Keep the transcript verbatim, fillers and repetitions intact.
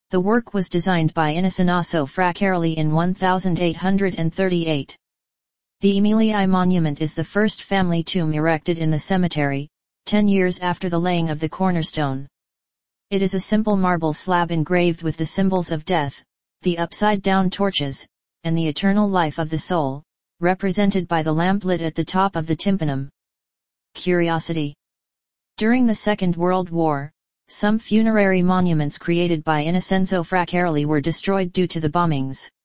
The work was designed by Innocenoso Fraccarelli in eighteen thirty-eight. The Emilii monument is the first family tomb erected in the cemetery, ten years after the laying of the cornerstone. It is a simple marble slab engraved with the symbols of death, the upside-down torches, and the eternal life of the soul, represented by the lamp lit at the top of the tympanum. Curiosity. During the Second World War, some funerary monuments created by Innocenzo Fraccarelli were destroyed due to the bombings.